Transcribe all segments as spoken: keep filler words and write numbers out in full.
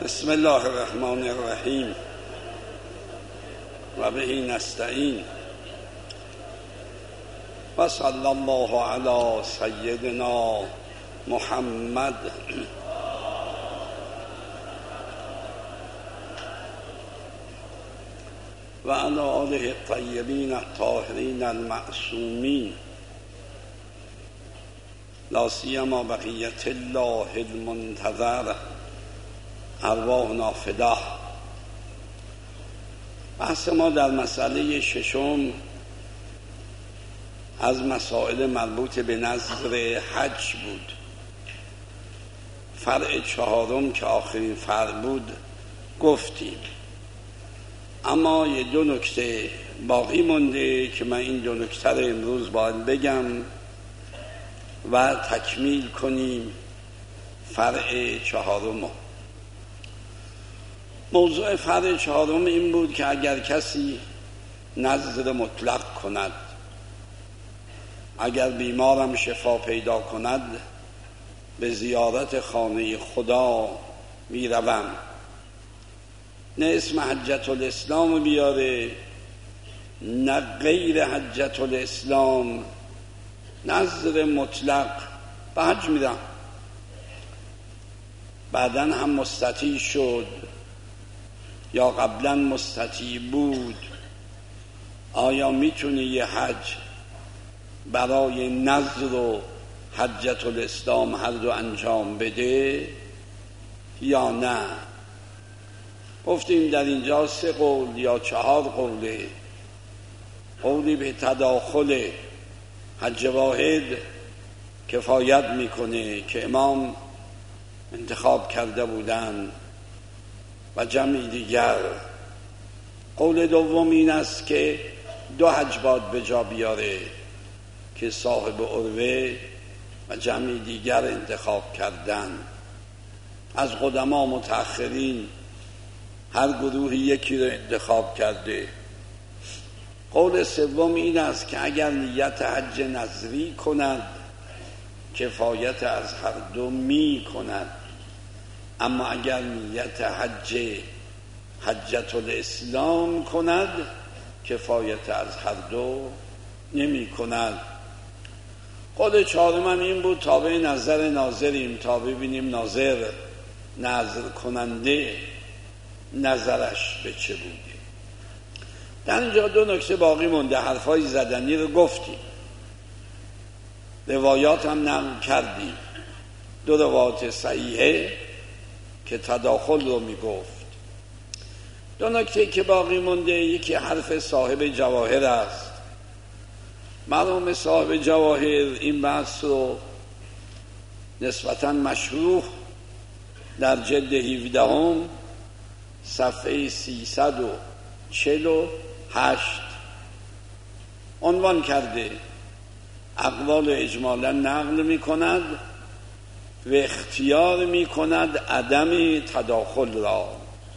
بسم الله الرحمن الرحیم و به نستعین و صلی الله علی سیدنا محمد و علی آله الطیبین الطاهرین المعصومین لا سیما بقیت الله المنتظر ارواحنا فداه. بحث ما در مسئله ششم از مسائل مربوط به نظر حج بود. فرع چهارم که آخرین فرع بود گفتیم، اما یه دو نکته باقی مونده که من این دو نکته رو امروز باید بگم و تکمیل کنیم فرع چهارم. موضوع فرع چهارم این بود که اگر کسی نذر مطلق کند، اگر بیمارم شفا پیدا کند، به زیارت خانه خدا می روم، نه اسم حجت الاسلام بیاره نه غیر حجت الاسلام، نذر مطلق به حج میرم. بعداً هم مستطیع شد یا قبلا مستطیع بود، آیا میتونه یه حج برای نذر و حجت الاسلام هر دو انجام بده یا نه؟ گفتیم در اینجا سه قول یا چهار قوله. قولی به تداخل حج واحد کفایت میکنه که امام انتخاب کرده بودن و جمعی دیگر. قول دوم این است که دو حج باید به جا بیاره که صاحب عروه و جمعی دیگر انتخاب کردن. از قدما متأخرین هر گروهی یکی رو انتخاب کرده. قول سوم این است که اگر نیت حج نظری کند کفایت از هر دو می کند، اما اگر نیت حج حجت الاسلام کند کفایت از هر دو نمی کند. قول چهارم من این بود تابع نظر ناظریم تا ببینیم ناظر نظر کننده نظرش به چه بوده. در اینجا دو نکته باقی مونده. حرفای زدنی رو گفتیم، روایات هم نقل کردیم، دو روایات صحیحه که تداخل رو میگفت. دو نکته که باقی مونده، یکی حرف صاحب جواهر است. مرحوم صاحب جواهر این بحث رو نسبتاً مشروح در جلد هفدهم صفحه سیصد و چهل و هشت عنوان کرده. اقوال اجمالا نقل می کند و اختیار می کند عدم تداخل را.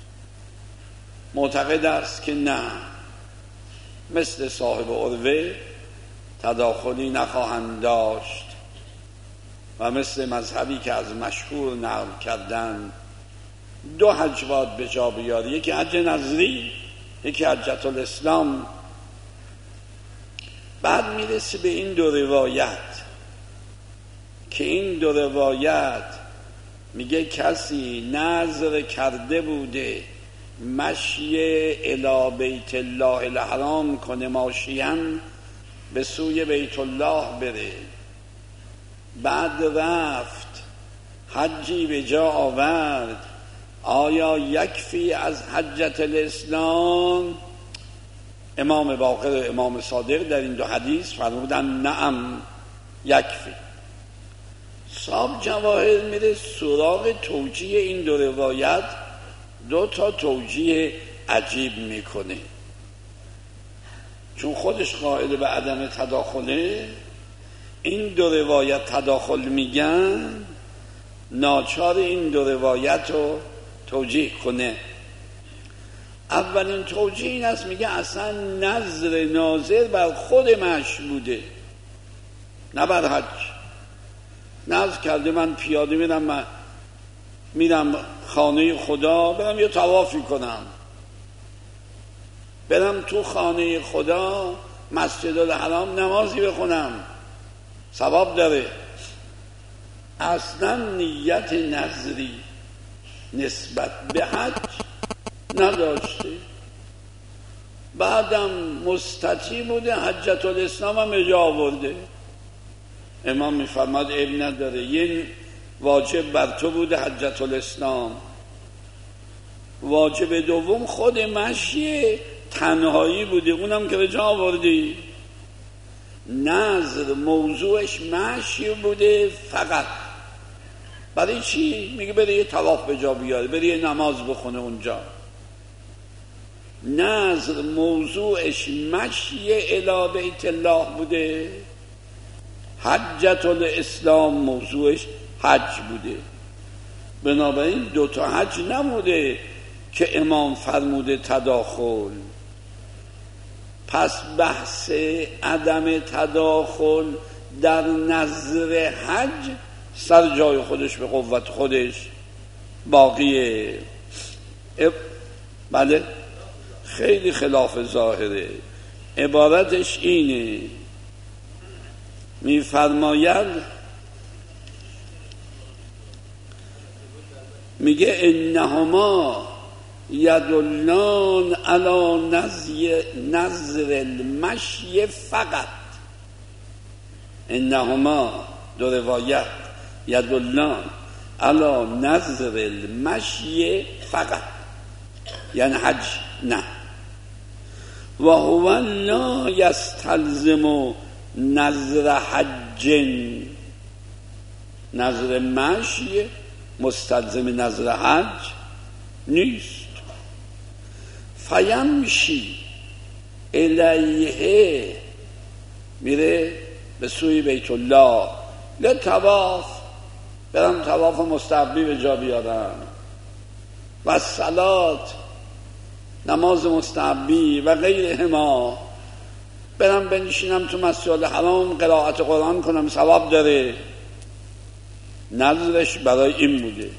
معتقد است که نه، مثل صاحب عروه تداخلی نخواهند داشت و مثل مذهبی که از مشهور نقل کردن دو حج باید به جا بیاری، یکی حج نظری یکی حجت الاسلام. بعد میرسه به این دو روایت که این دو روایت میگه کسی نذر کرده بوده مشی الی بیت الله الحرام کنه، ماشیان به سوی بیت الله بره، بعد رفت حجی به جا آورد، آیا یکفی از حجت الاسلام؟ امام باقر و امام صادق در این دو حدیث فرمودن نعم یکفی. صاحب جواهر میره سراغ توجیه این دو روایت، دو تا توجیه عجیب میکنه. چون خودش قائل به عدم تداخله، این دو روایت تداخل میگن، ناچار این دو روایت رو توجیه کنه. اولین توجیه این است، میگه اصلا نظر ناظر بر خود مشی بوده نه بر حج. نظر کرده من پیاده میرم میرم خانه خدا، برم یه طوافی کنم، برم تو خانه خدا مسجد الحرام نمازی بخونم، ثواب داره. اصلا نیت نظری نسبت به حج نداشته. بعدم مستطیع بوده، حجت الاسلام هم اجا آورده. امام میفرماد عیب نداره، یه واجب بر تو بوده حجت الاسلام، واجب دوم خود مشی تنهایی بوده، اونم که به جا آوردی. نظر موضوعش مشی بوده فقط. برای چی؟ میگه بره یه طواف به جا بیاره، بره یه نماز بخونه اونجا. نظر موضوعش مشی الی بیت الله بوده، حجت الاسلام موضوعش حج بوده. بنابراین دو تا حج نموده که امام فرموده تداخل. پس بحث عدم تداخل در نظر حج سر جای خودش به قوت خودش باقیه. بله، خیلی خلاف ظاهره. عبارتش اینه، میفرماید میگه انهما یدلان علی نظر المشی فقط. انهما دو روایت یدلان علی نظر المشی فقط، یعنی حج نه. و هو لا یستلزم نظر حج، نظر مشی مستلزم نظر حج نیست. فیمشی الیه، میره به سوی بیت الله لطواف، برم طواف مستحبی به جا بیارم، و صلات نماز مستحبی و غیرهما، برم بنشینم تو مسجد الحرام قرائت قرآن کنم، ثواب داره. نظرش برای این بوده.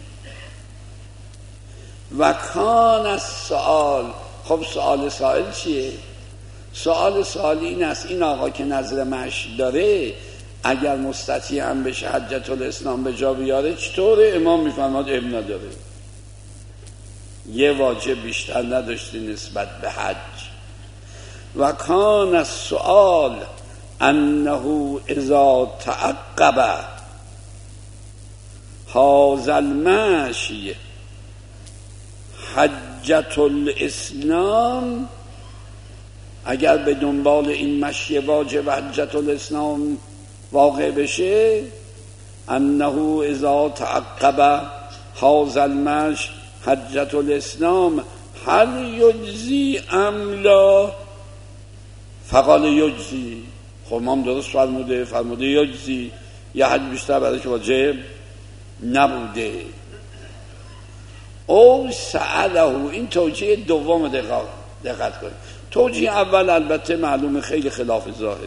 و کان السؤال، خب سؤال سائل چیه؟ سؤال سائل این است، این آقا که نظر مشی داره اگر مستطیع هم بشه حجت الاسلام به جا بیاره چطوره؟ امام میفرماد اب نداره، یه واجب بیشتر نداشته نسبت به حج. و کان السؤال انه اذا تعقب هذا المشی حجت الاسلام، اگر به دنبال این مشی واجب حجت الاسلام واقع بشه، انه اذا تعقب هذا المشی حجت الاسلام هل یجزی ام لا؟ فقال یجزی. خب امام درست فرموده، فرموده یجزی، یه حج بیشتر برایش واجب نبوده. او سأله، این توجیه دوم دقت دقت کنید. توجیه اول البته معلومه خیلی خلاف ظاهره.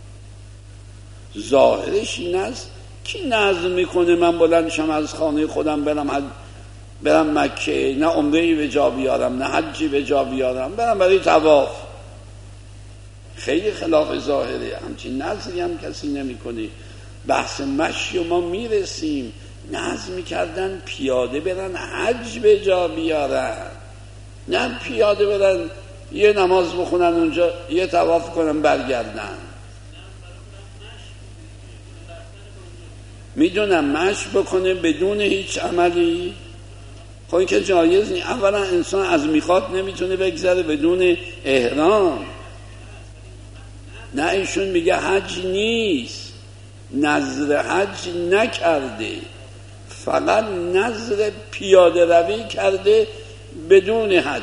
ظاهرش این است کی نظر میکنه من بلند شم از خانه خودم برم حج برم مکه، نه عمره‌ای به جا بیارم نه حجی به جا بیارم، برم برای طواف. خیلی خلاف ظاهره، همچین نظری هم کسی نمیکنه. بحث مشی و ما میرسیم، نظر میکردن پیاده برن حج به جا بیارن، نه پیاده برن یه نماز بخونن اونجا یه طواف کنن برگردن. میدونم مشی بکنه بدون هیچ عملی، خب این که جایز نیست. اولا انسان از میقات نمیتونه بگذره بدون احرام. نه ایشون میگه حج نیست، نظر حج نکرده، فقط نظر پیاده روی کرده بدون حج.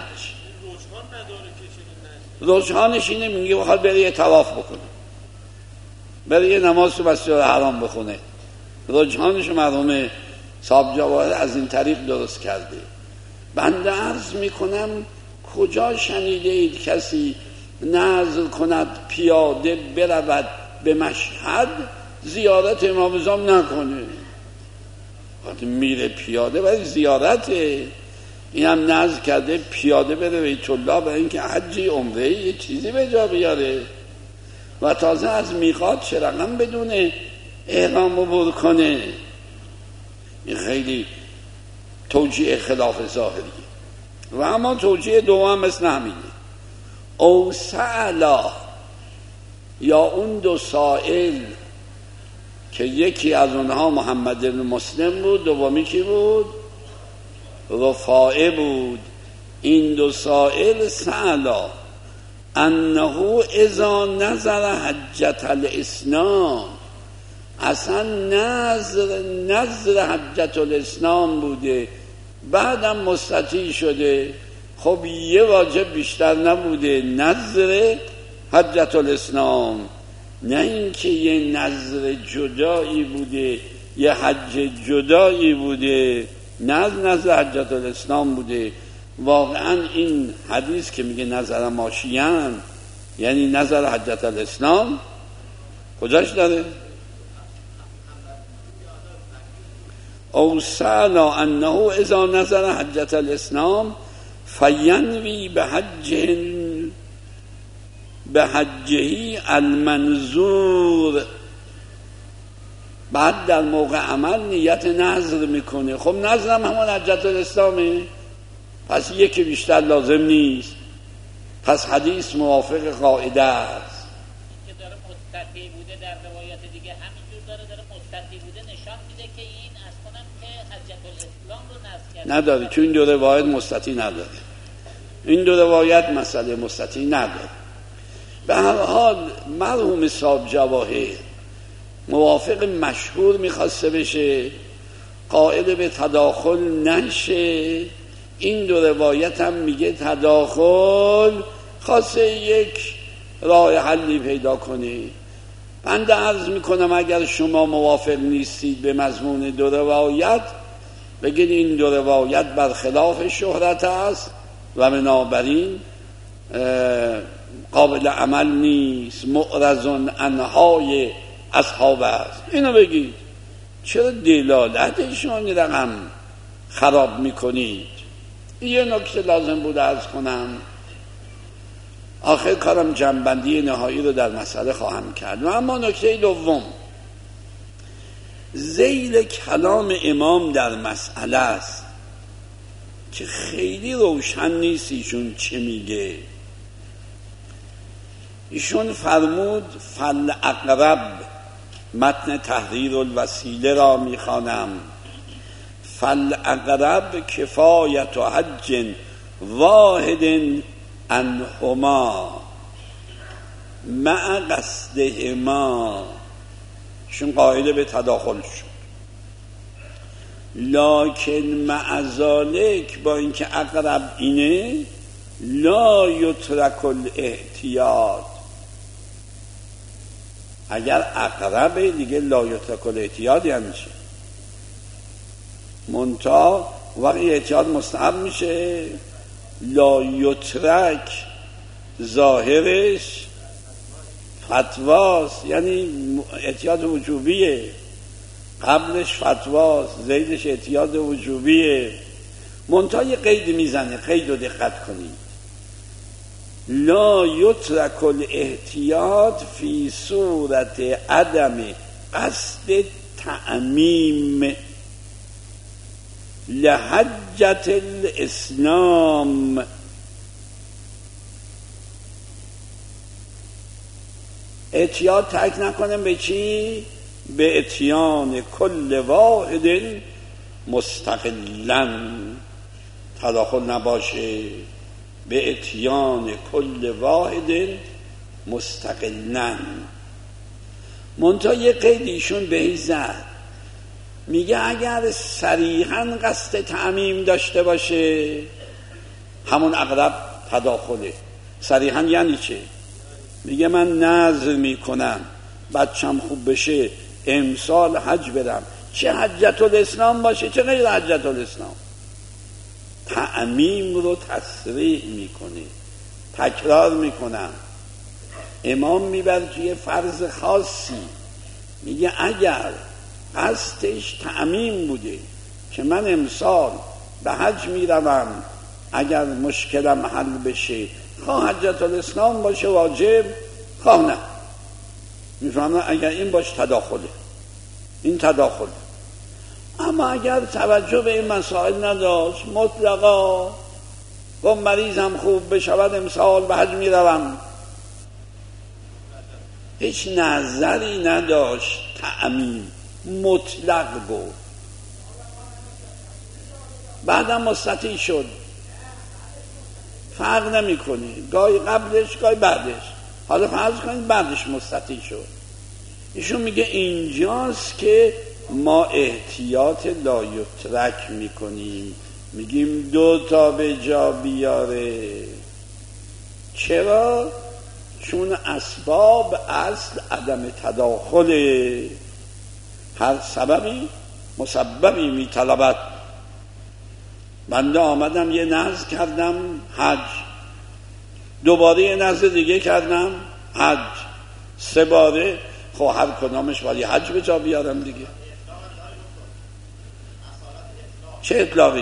رجحانش اینه، میگه بخواد بره یه طواف بکنه، بره یه نماز تو مسجد الحرام بخونه. رجحانش مرحوم صاحب جواهر از این طریق درست کرده. بنده عرض میکنم کجا شنیده اید کسی نظر کند پیاده برود به مشهد زیارت امام زمان نکنه؟ وقتی میره پیاده برای زیارته، این هم نذر کرده پیاده بره بیت الله برای اینکه حجی عمره یه چیزی به جا بیاره و تازه از میقات چه رقم بدونه احرام عبور کنه. این خیلی توجیه خلاف ظاهری. و اما توجیه دوم مثل همینه، او سألا، یا اون دو سائل که یکی از اونها محمد بن مسلم بود، دومی کی بود؟ رفاعه بود. این دو سائل سألا انه اذا نظر حجت الاسلام، اصلا نظر نظر حجت الاسلام بوده، بعدم مستطیع شده. خب یه واجب بیشتر نبوده نظر حجت الاسلام، نه اینکه یه نظر جدایی بوده یه حج جدایی بوده، نه نظر حجت الاسلام بوده. واقعا این حدیث که میگه نظر ماشیان یعنی نظر حجت الاسلام کجاش داره؟ او سالا انه اذا نظر حجت الاسلام فینوی به حج به حجهی المنظور، بعد در موقع عمل نیت نظر میکنه. خب نظرم همون حجت الاسلامه، پس یکی بیشتر لازم نیست، پس حدیث موافق قاعده است. که داره مستطیع بوده در روایت دیگه همینجور داره داره مستطیع بوده نشان میده که این از کنم که حجت الاسلام رو نظر کرده نداره، چون این دو روایت مستطیع نداره، این دو روایت مسئله مستطیع نداره. به هر حال مرحوم صاحب جواهر موافق مشهور میخواسته بشه، قائل به تداخل نشه. این دو روایت هم میگه تداخل، خواسته یک راه حلی پیدا کنه. بنده عرض میکنم اگر شما موافق نیستید به مضمون دو روایت، بگید این دو روایت برخلاف شهرت است و بنابراین قابل عمل نیست، معرض انهای اصحاب است. اینو بگید. چرا دلالتشون رقم خراب میکنید؟ یه نکته لازم بود عرض کنم، آخر کارم جنبندی نهایی رو در مسئله خواهم کرد. و اما نکته دوم، ذیل کلام امام در مسئله است که خیلی روشن نیست ایشون چه میگه. ایشون فرمود فالاقرب، متن تحریر الوسیله را میخوانم، فالاقرب کفایت حج واحد عنهما مع قصدهما. شون قائل به تداخل شد، لکن مع ذالک، با اینکه اقرب اینه، لا یترک الاحتیاط. اگر اقربه دیگه لا یترک الاحتیاط یعنی چه؟ منتها وقتی احتیاط مستحب میشه، لا یترک ظاهرش فتواست، یعنی احتیاط وجوبیه، قبلش فتواست، زیدش احتیاط وجوبیه. منتها یه قید میزنه، قید رو دقت کنید، لا یترک الاحتیاط فی صورت عدم قصد تعمیم لحجت الاسلام. احتیاط ترک نکنم به چی؟ به اتیان کل واحد مستقلا، تداخل نباشه، به اتیان کل واحد مستقلا. منتها یه قید ایشون بهش زد، میگه اگر صریحاً قصد تعمیم داشته باشه همون اقرب تداخله. صریحاً یعنی چه؟ میگه من نذر میکنم بچم خوب بشه امسال حج برم، چه حجت الاسلام باشه چه غیر حجت الاسلام، تعمیم رو تصریح میکنه، تکرار میکنم. امام میبره توی فرض خاصی، میگه اگر قصدش تعمیم بوده که من امسال به حج میروم، اگر مشکلم حل بشه خواه حجت الاسلام باشه واجب خواه نه. میفهمم اگر این باشه تداخله، این تداخله. اما اگر توجه به این مسائل نداشت، مطلقا و مریضم خوب بشود امسال به حج میروم، هیچ نظری نداشت، تعمیم مطلق بود. بعدم مستطیع شد، فرق نمی کنی، گاهی قبلش گاهی بعدش. حالا فرض کنید بعدش مستطیع شد. ایشون میگه اینجاست که ما احتیاط لایترک میکنیم، میگیم دو تا به جا بیاره. چرا؟ چون اسباب اصل عدم تداخله، هر سببی مسببی میطلبد. بنده آمدم یه نذر کردم حج، دوباره یه نذر دیگه کردم حج، سه باره، خب هر کدامش ولی حج به جا بیارم دیگه. چه اطلاقی؟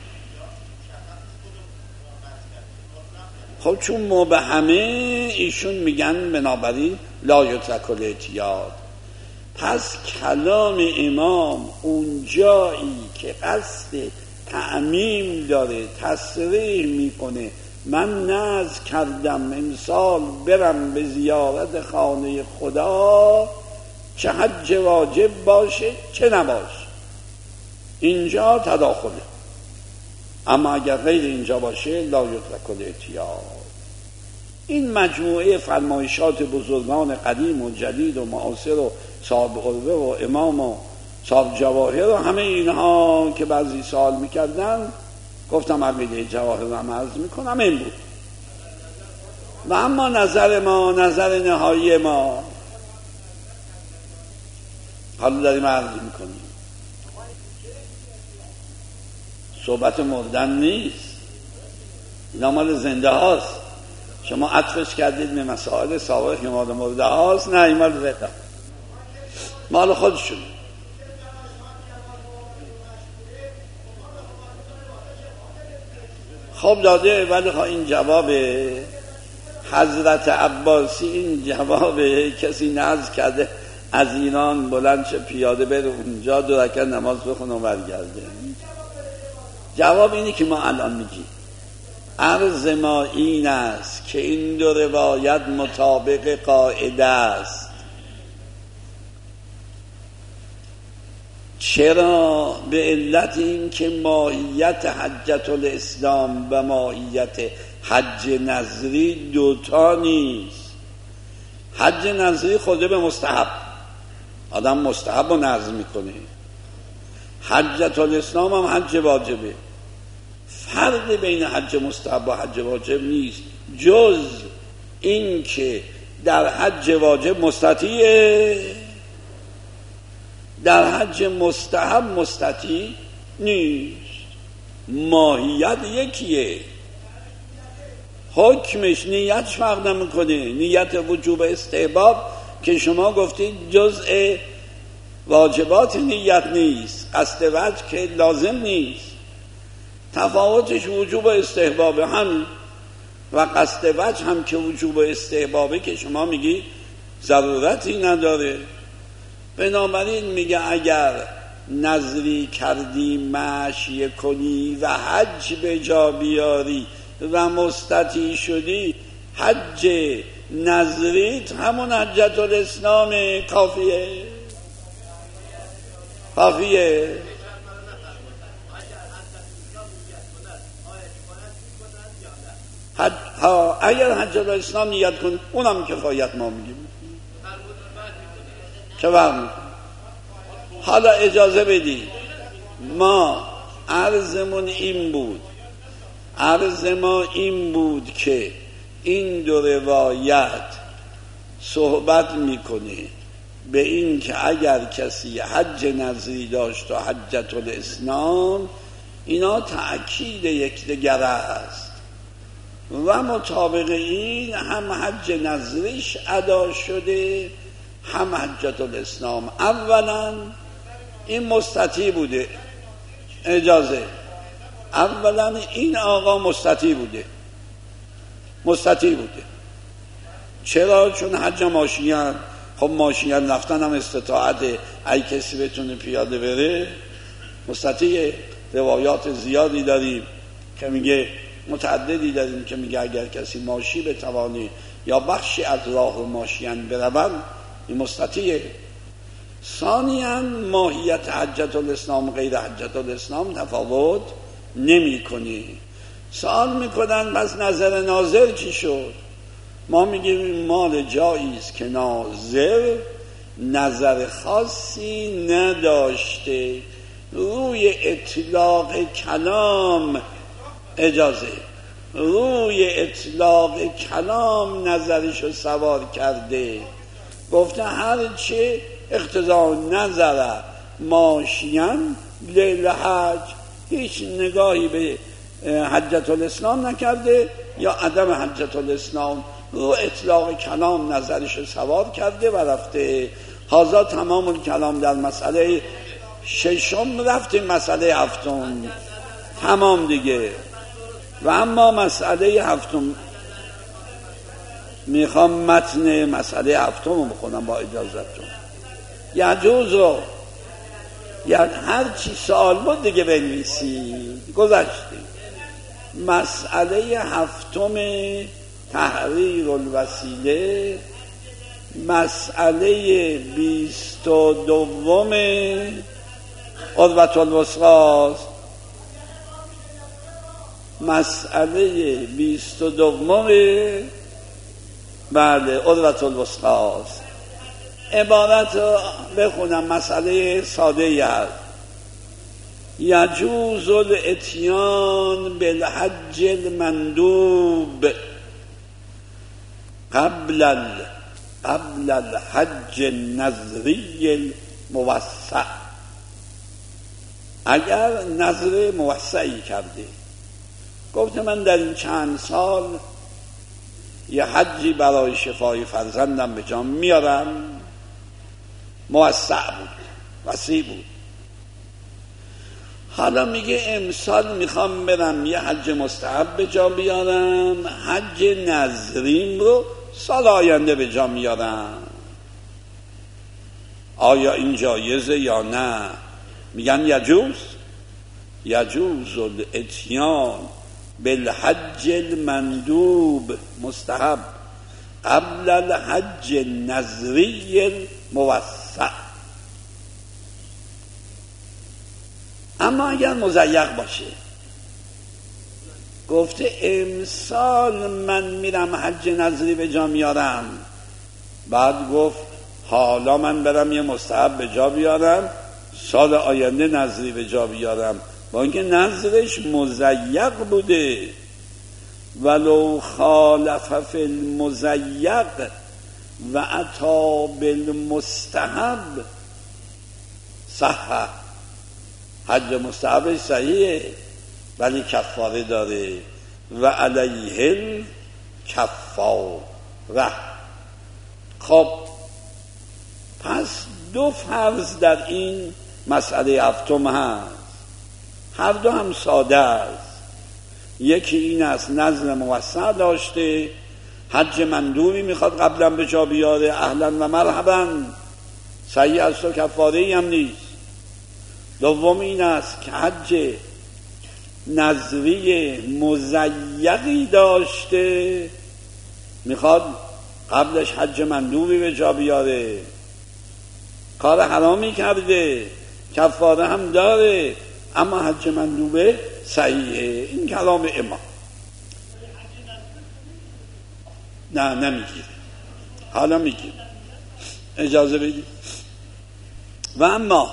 خب چون مبهمه ایشون میگن بنابراین لا یترک الاحتیاط. پس کلام امام اون جایی که قصد تعمیم داره تصریح میکنه من نذر کردم امسال برم به زیارت خانه خدا، چه حج واجب باشه چه نباشه، اینجا تداخله. اما اگر غیر اینجا باشه لا یترک الاحتیاط. این مجموعه فرمایشات بزرگان قدیم و جدید و معاصر و صاحب عروه و امام و صاحب جواهر و همه اینها که بعضی سوال میکردن، گفتم عقیده جواهر هم عرض میکنم این بود. و اما نظر ما، نظر نهایی ما، حالا داریم عرض میکنیم. صحبت مردن نیست، اینا مال زنده هاست. شما عطفش کردید به مسائل سابق که مال مرده هاست، نه این مال زنده، مال خودشون. خب داده، ولی خب این جواب حضرت عباسی، این جواب کسی نذر کرده از ایران بلند شه پیاده بره اونجا دو رکعت نماز بخونه و برگرده. جواب اینه که ما الان میگیم. عرض ما این است که این دو روایت مطابق قاعده است. چرا؟ به علت این که ماهیت حجت الاسلام و ماهیت حج نظری دوتا نیست. حج نظری خوده به مستحب، آدم مستحب رو نظر میکنه. حجت الاسلام هم حج واجبه. فرق بین حج مستحب و حج واجب نیست، جز این که در حج واجب مستطیعه، در حج مستحب مستطیع نیست. ماهیت یکیه، حکمش نیتش فرق نمیکنه. نیت وجوب استحباب که شما گفتید جزء واجبات نیت نیست، قصد وجه که لازم نیست. تفاوتش وجوب استحباب هم و قصد وجه هم که وجوب استحبابه که شما میگی ضرورتی نداره. بنابراین میگه اگر نظری کردی مشی کنی و حج به جا بیاری و مستطیع شدی، حج نظریت همون حجت الاسلام کافیه کافیه حج ها. اگر حجت الاسلام نیت کن اونم کفایت ما میگیم چه برمی. حالا اجازه بدید ما عرضمون این بود، عرض ما این بود که این دو روایت صحبت میکنه به این که اگر کسی حج نظری داشت و حجت الاسلام، اینا تأکید یکدیگر است و مطابق این هم حج نظریش ادا شده هم حجت الاسلام. اولا این مستطیع بوده، اجازه. اولا این آقا مستطیع بوده، مستطیع بوده. چرا؟ چون حج ماشین، خب ماشین رفتن هم استطاعته، ای کسی بتونه پیاده بره مستطیع. روایات زیادی داریم که میگه، متعددی داریم که میگه اگر کسی ماشی بتوانه یا بخشی از راه ماشین برود این مستطیع. ثانیاً ماهیت حجت الاسلام غیر حجت الاسلام تفاوت نمی کنی. سوال میکنن پس نظر ناظر چی شد؟ ما میگیم مال جایی است که ناظر نظر خاصی نداشته، روی اطلاق کلام، اجازه، روی اطلاق کلام نظرشو سوار کرده، گفته هرچه اقتضا نظر ماشین لیل حج، هیچ نگاهی به حجت الاسلام نکرده یا عدم حجت الاسلام، رو اطلاق کلام نظرشو سوار کرده و رفته. هذا تمام الکلام در مسئله ششم. رفتیم مسئله هفتم، تمام دیگه. و اما مسئله هفتم، میخوام متن مسئله هفتم رو بخونم با اجازتون. یجوز رو یعنی هر چی سوال بود دیگه بنویسید، گذشتیم. مسئله هفتم تحریر الوسیله، مسئله بیست و دوم عروة الوثقی، مسئله بیست و دوم بله عروة الوثقی. عبارت رو بخونم، مسئله ساده ای هست. یجوز الاتیان بالحج المندوب قبل ال... قبل الحج النظری الموسع. اگر نظر موسعی کرده، گفته من در این چند سال یه حجی برای شفای فرزندم به جا میارم، موسع بود، وسیع بود. حالا میگه امسال میخوام برم یه حج مستحب به جا بیارم، حج نظریم رو سال آینده به جا میارم. آیا این جایزه یا نه؟ میگن یجوز، یجوز الاتیان بالحج المندوب مستحب قبل الحج النظری الموسع. اما اگر مضیق باشه، گفته امسال من میرم حج نظری به جا میارم، بعد گفت حالا من برم یه مستحب به جا بیارم، سال آینده نظری به جا بیارم، با اینکه نظرش مضیق بوده. ولو خالف فی المضیق و اتی بالمستحب صح. حج مستحبش صحیحه ولی کفاره داره. و علیه الکفاره. خب پس دو فرض در این مسئله هفتم هست، هر دو هم ساده است. یکی این است نظر موسع داشته، حج مندوبی میخواد قبلا به جا بیاره، اهلا و مرحبا، صحیح است و کفاره‌ای هم نیست. دوم این است که حج نظری مضیقی داشته، میخواد قبلش حج مندوبی به جا بیاره، کار حرامی کرده، کفاره هم داره، اما حج مندوبه صحیحه. این کلام امام. نه نمیگیره، حالا میگیره، اجازه بدید. و اما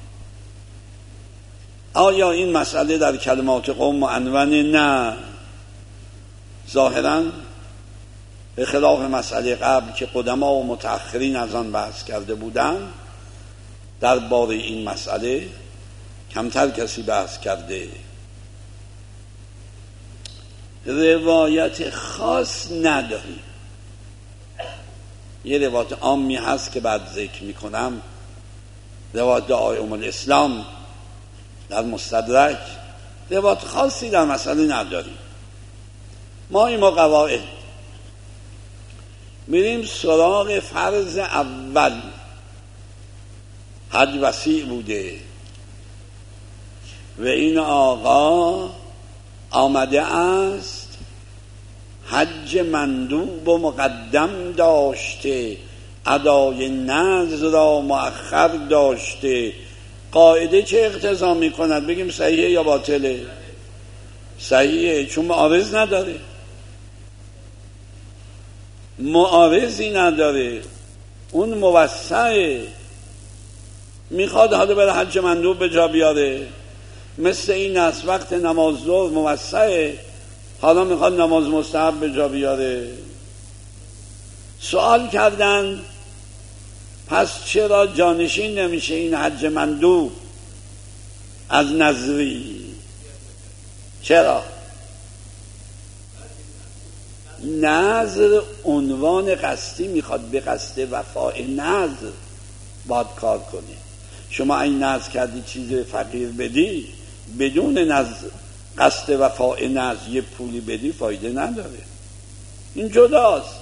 آیا این مسئله در کلمات قوم معنونه؟ نه، ظاهراً به خلاف مسئله قبل که قدما و متأخرین از آن بحث کرده بودند، در باره این مسئله کمتر کسی بحث کرده. روایت خاص نداریم. یه روایت عامی هست که بعد ذکر میکنم، روایت دعای ام الاسلام در مستدرک روایت خاصی در مسئله نداریم. ما این قواعد میریم سراغ فرض اول. حج وسیع بوده و این آقا آمده است حج مندوب و مقدم داشته، ادای نذر را مؤخر داشته. قاعده چه اقتضا میکند؟ بگیم صحیحه یا باطله؟ صحیحه، چون معارض نداره، معارضی نداره، اون موسعه. میخواد حالا بره حج مندوب به جا بیاره، مثل این است وقت نماز ظهر موسعه، حالا میخواد نماز مستحب به جا بیاره. سوال کردن پس چرا جانشین نمیشه این حج مندوب از نظری؟ چرا؟ نظر عنوان قصدی میخواد، به قصد وفای نظر باید کار کنه. شما این نظر کردی چیز فقیر بدی، بدون نظر قصد وفای نظر یه پولی بدی فایده نداره، این جداست.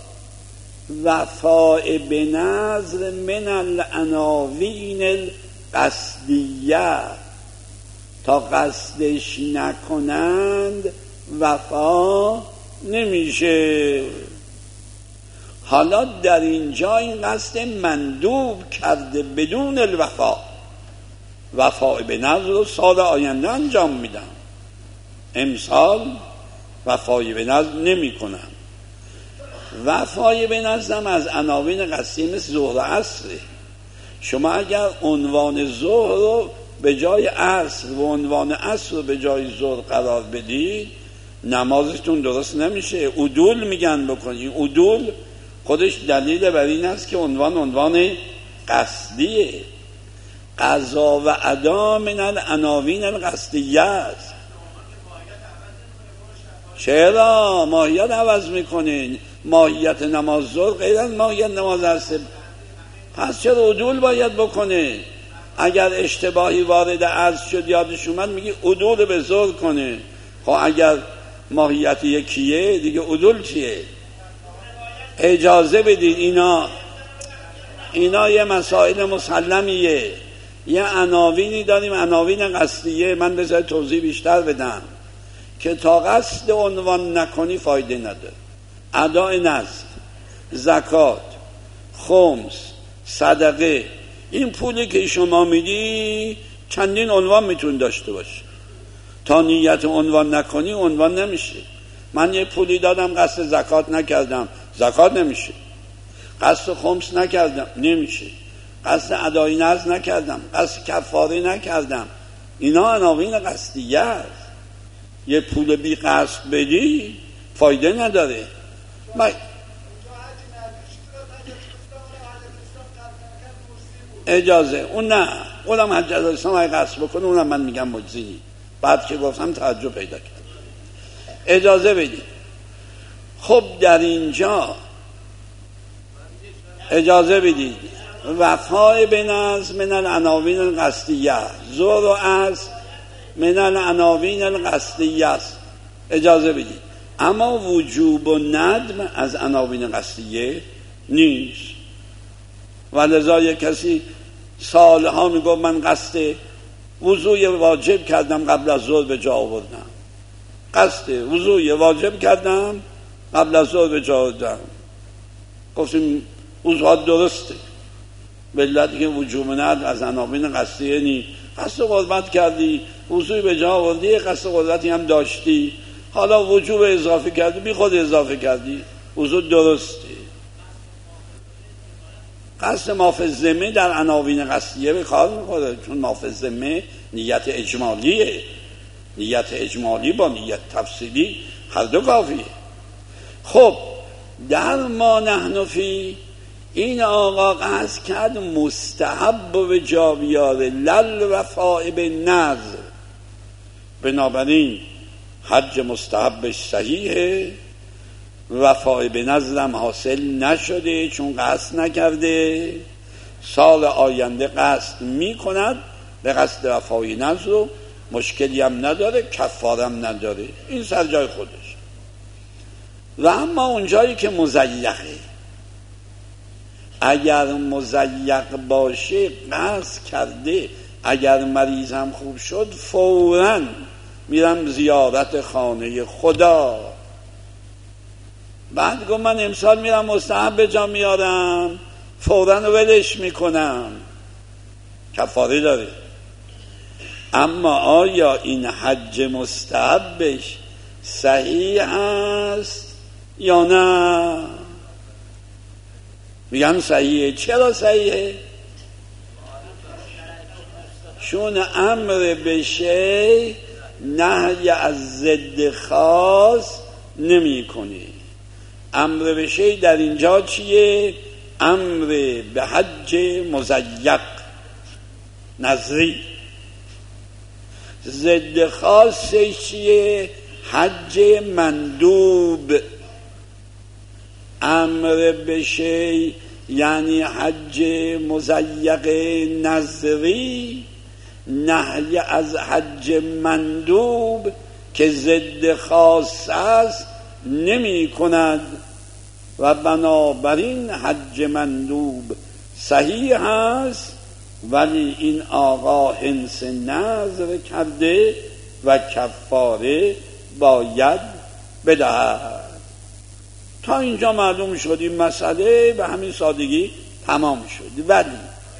وفای به نظر من العناوین القصدیه، تا قصدش نکنند وفا نمیشه. حالا در اینجا این قصد مندوب کرده بدون الوفا، وفای به نظر رو سال آینده انجام میدم، امسال وفای به نظر نمی کنم. وفای به نظرم از عناوین قصدی مثل ظهر و عصره. شما اگر عنوان ظهر رو به جای عصر و عنوان عصر رو به جای ظهر قرار بدید، نمازتون درست نمیشه. عدول میگن بکنید. عدول خودش دلیل بر این است که عنوان عنوان قصدیه. قضا و ادا من العناوین القصدیه است. چرا؟ ماهیت عوض میکنین. ماهیت نماز ظهر غیر از ماهیت نماز عصر، پس چرا عدول باید بکنه؟ اگر اشتباهی وارد عرض شد یادش اومد میگی عدول به ظهر کنه. خب اگر ماهیت یکیه دیگه عدول چیه؟ اجازه بدید، اینا اینا یه مسائل مسلمیه. یه عناوینی داریم، عناوین قصدیه. من بذار توضیح بیشتر بدم که تا قصد عنوان نکنی فایده نداره. ادای نذر، زکات، خمس، صدقه، این پولی که شما میدی چندین عنوان میتون داشته باشه. تا نیت عنوان نکنی عنوان نمیشه. من یه پولی دادم قصد زکات نکردم، زکات نمیشه. قصد خمس نکردم، نمیشه. قصد ادای نذر نکردم، قصد کفاره نکردم. اینا عناوین قصدیه است. یه پول بی قصد بدی فایده نداره. من اجازه اون نه، اونم حج الاسلام های قصد بکنه، اونم من میگم مجزی. بعد که گفتم تعجب پیدا کرد. اجازه بدید. خب در اینجا اجازه بدید وفای به نظر من العناوین القصدیه، ظهر و عصر من العناوین القصدیه است. اجازه بدید. اما وجوب و ندم از عناوین قصدیه نیست. ولذا یک کسی سالها میگفت من قصد وضوی واجب کردم قبل از ظهر به جا آوردم، قصد وضوی واجب کردم قبل از ظهر به جا آوردم. گفتیم وضوات درسته، بلت که وجوب ندم از عناوین قصدیه نیست. قصد قربت کردی، وضوی به جا آوردی، قصد قربتی هم داشتی، حالا وجوب اضافه کردی، بی خود اضافه کردی، وضو درسته. قصد مافظمه در عناوین قصدیه به کار میخوره، چون مافظمه نیت اجمالیه. نیت اجمالی با نیت تفصیلی هر دو کافیه. خب در ما نحن فی، این آقا قصد کرد مستحب به جا بیاره، لل وفاء به نذر. بنابراین حج مستحبش صحیحه، وفای به نظرم حاصل نشده چون قصد نکرده. سال آینده قصد می کند به قصد وفای نظر رو مشکلی هم نداره، کفارم نداره، این سر جای خودش. و اما اونجایی که مضیقه، اگر مضیق باشه قصد کرده اگر مریضم خوب شد فوراً میرم زیارت خانه خدا، بعد گفت من امسال میرم مستحب به جا میارم، فوراً ولش میکنم، کفاره داره. اما آیا این حج مستحبش صحیح است یا نه؟ میگن صحیحه. چرا صحیحه؟ چون امر به شیء نهی از ضد خاص نمی کنه. امر به شیء در اینجا چیه؟ امر به حج مضیق نظری. ضد خاصش چیه؟ حج مندوب. امر به شیء یعنی حج مضیق نظری، نهی از حج مندوب که ضد خاص است نمی کند و بنابراین حج مندوب صحیح است، ولی این آقا حنث نظر کرده و کفاره باید بدهد. تا اینجا معلوم شد این مسئله به همین سادگی تمام شد. ولی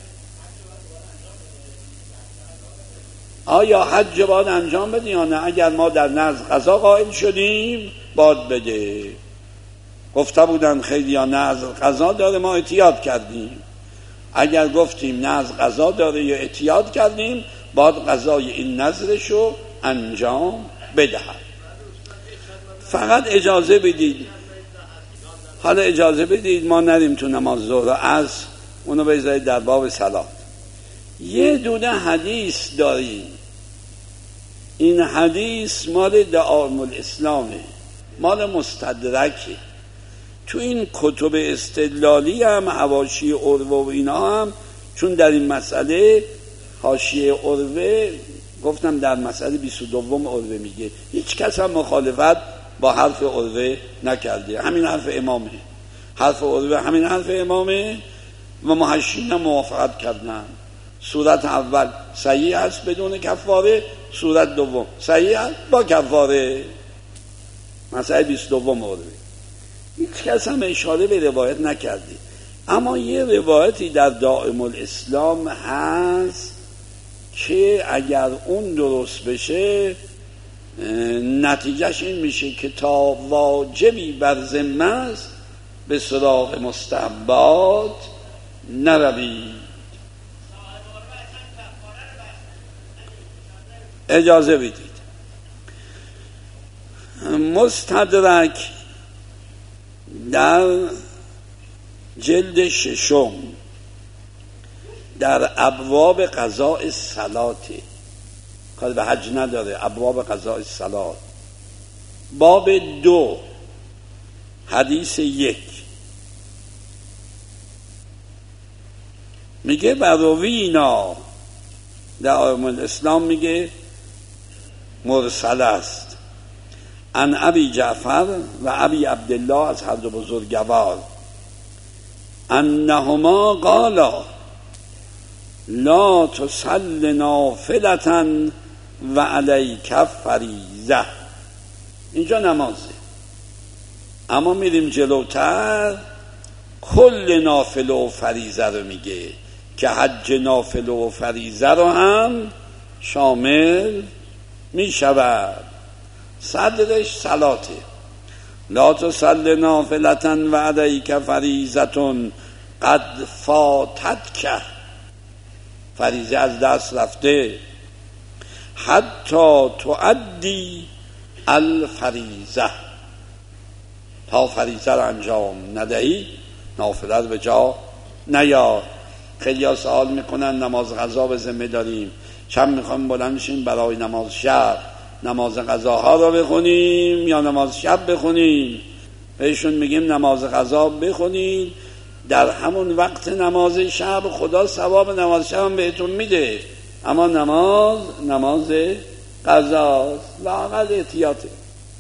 آیا حج باید انجام بده یا نه؟ اگر ما در نذر قضا قائل شدیم باید بده. گفته بودن خیلی یا نذر قضا داره، ما احتیاط کردیم. اگر گفتیم نذر قضا داره یا احتیاط کردیم، باید قضای این نذرشو انجام بدهد. فقط اجازه بدید، حالا اجازه بدید ما نریم تو نماز ظهر از اونو بذارید در باب صلات. یه دونه حدیث داریم، این حدیث مال دعائم الاسلامه، مال مستدرکه. تو این کتب استدلالی هم حواشی عروه و اینا هم، چون در این مسئله حاشیه عروه گفتم در مسئله بیست و دوم عروه میگه هیچ کس هم مخالفت با حرف عروه نکرده، همین حرف امامه، حرف عروه همین حرف امامه و محشین هم موافقت کردن. صورت اول صحیح است بدون کفاره، صورت دوم صحیح است با کفاره، مسئله بیست و دوم عروه. هیچ کس هم اشاره به روایت نکرده. اما یه روایتی در دائم الاسلام هست که اگر اون درست بشه نتیجهش این میشه که تا واجبی بر ذمه است به سراغ مستحبات نروید. اجازه بدید. مستدرک در جلد ششم در ابواب قضاء الصلات، کار به حج نداره، ابواب قضاء الصلات، باب دو حدیث یک میگه بروینا، دعائم الاسلام میگه مرسل است، عن ابی جعفر و ابی عبدالله از هر دو بزرگوار، انهما قالا لا تصل نافلة و علیک فریضه. اینجا نمازه، اما میریم جلوتر کل نافله و فریضه رو میگه که حج نافله و فریضه رو هم شامل میشود. صدرش صلاته، لا تصل نافلة و علیک فریضه قد فاتتک، فریضه از دست رفته، حتی تؤدی الفریضه، تا فریضه رو انجام ندهی نافله رو به جا نیار. خیلی ها سوال میکنن نماز قضا به ذمه داریم، چند میخوایم بلند شیم برای نماز شب نماز قضاها رو بخونیم یا نماز شب بخونیم؟ بهشون میگیم نماز قضا بخونید، در همون وقت نماز شب خدا ثواب نماز شب هم بهتون میده، اما نماز نماز قضاست، لااقل احتیاطه.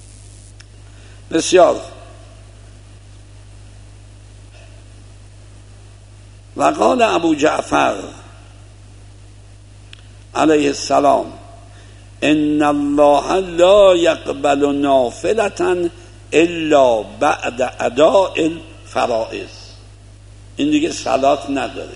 بسیار. و قال ابو جعفر علیه السلام ان الله لا یقبل نافلة الا بعد اداء الفرائض. این دیگه صلات نداره.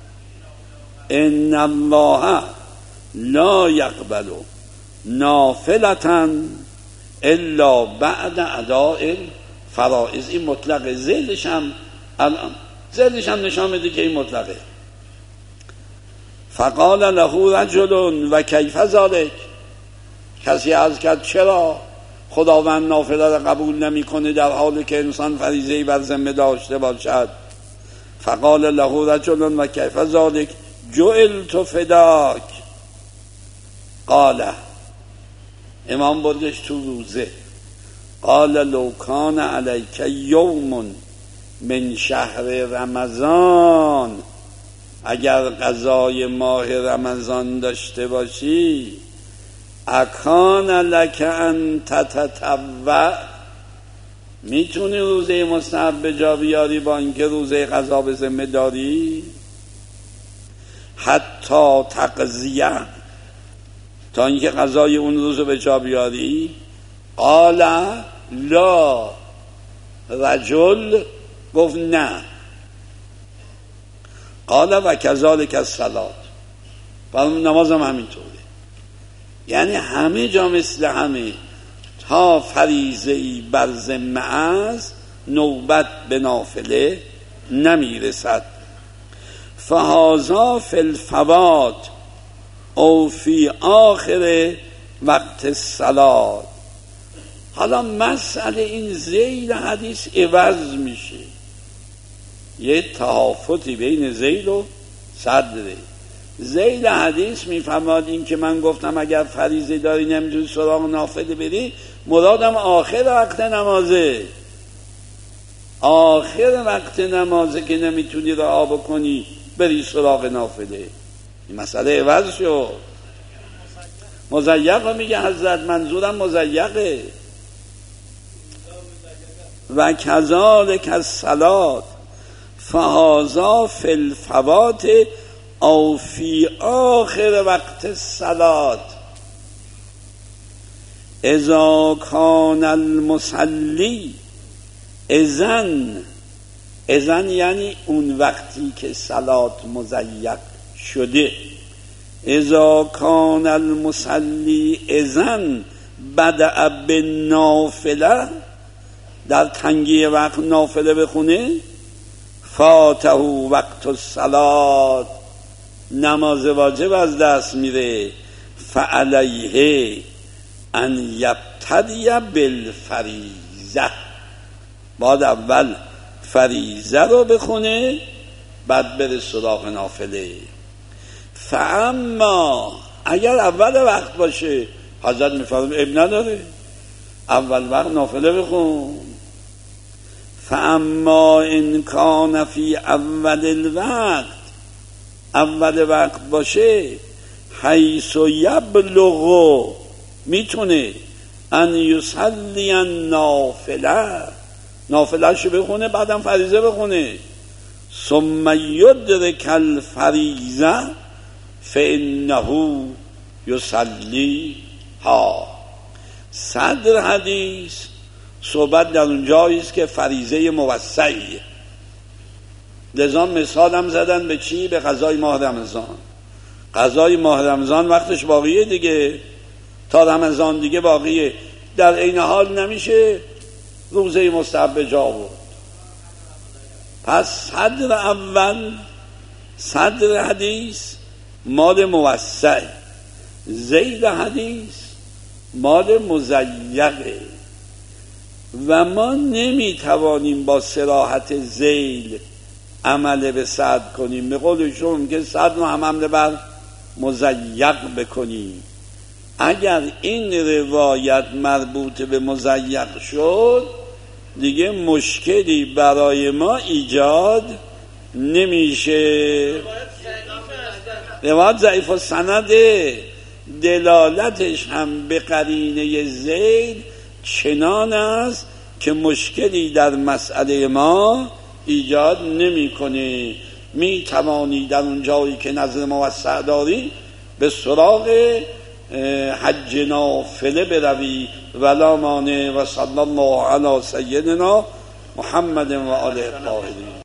ان الله لا یقبل نافلة الا بعد اداء الفرائض. این مطلقه. زیدش هم الان زیدش هم نشان میده که این مطلقه. فقال له رجل و کیف ذلک. کسی عرض کرد چرا خداوند نافله را قبول نمیکنه در حالی که انسان فریضه‌ای بر ذمه داشته باشد؟ فقال له رجل و کیف ذلک جعلت فداک. قال امام بردش تو روزه. قال لو کان علیک یوم من شهر رمضان، اگر قضای ماه رمضان داشته باشی، اکان لک ان تتطوع، میتونی روزه مستحب به جا بیاری با اینکه روزه قضا به ذمه داری؟ حتی تقضیه، تا اینکه قضای اون روز به جا بیاری؟ قال لا. رجل گفت نه. قال و کذالک الصلات. برای نمازم همینطوره. یعنی همه جا مثل همه، تا فریضه‌ای بر ذمه است نوبت به نافله نمیرسد. فهذا فی الفوات او فی آخر وقت الصلات. حالا مسئله این ذیل حدیث عوض میشه. یه تهافتی بین ذیل و صدره. ذیل حدیث میفهمد این که من گفتم اگر فریضه داری نمیتونی سراغ نافله بری، مرادم آخر وقت نمازه. آخر وقت نمازه که نمیتونی رعا بکنی بری سراغ نافله. این مسئله عوض شد. مضیق میگه حضرت، منظورم مضیقه. و کذالک الصلات فهذا فی الفوات او فی آخر وقت الصلات اذا کان المصلی اذن. اذن یعنی اون وقتی که صلات مضیق شده. اذا کان المصلی اذن بدأ بالنافله، در تنگی وقت نافله بخونه، فاته وقت الصلات، نماز واجب از دست میره. فعلیه ان یبتدی بالفریضه، بعد اول فریضه رو بخونه بعد بره سراغ نافله. فاما اگر اول وقت باشه، حضرت میفرماید اب نداره، اول وقت نافله بخون. فاما ان کان فی اول الوقت، اول وقت باشه، حیث یبلغ، میتونه ان یصلی النافله، نافله شو بخونه بعدم فریضه بخونه. ثم یدرک الفریضه فانه یصلی ها. صدر حدیث صحبت در اون جاییست که فریضه موسعی. لذا مثال هم زدن به چی؟ به قضای ماه رمضان. قضای ماه رمضان وقتش باقیه دیگه، تا رمضان دیگه باقیه. در این حال نمیشه روزه مستحب به جا بود. پس صدر اول، صدر حدیث مال موسع، زید حدیث مال مضیقه. و ما نمیتوانیم با صراحت ذیل عمل به صدر کنیم. به قولشون که صدر رو هم عمل بر مضیق بکنیم. اگر این روایت مربوط به مضیق شد دیگه مشکلی برای ما ایجاد نمیشه. روایت ضعیف السنده، دلالتش هم به قرینه زید چنان است که مشکلی در مسئله ما ایجاد نمی‌کنه. می توانی در اون جایی که نظر موسع داری به سراغ حج نافله بروی. ولا مانع. و صلی الله علی سیدنا محمد و آله الطاهرین.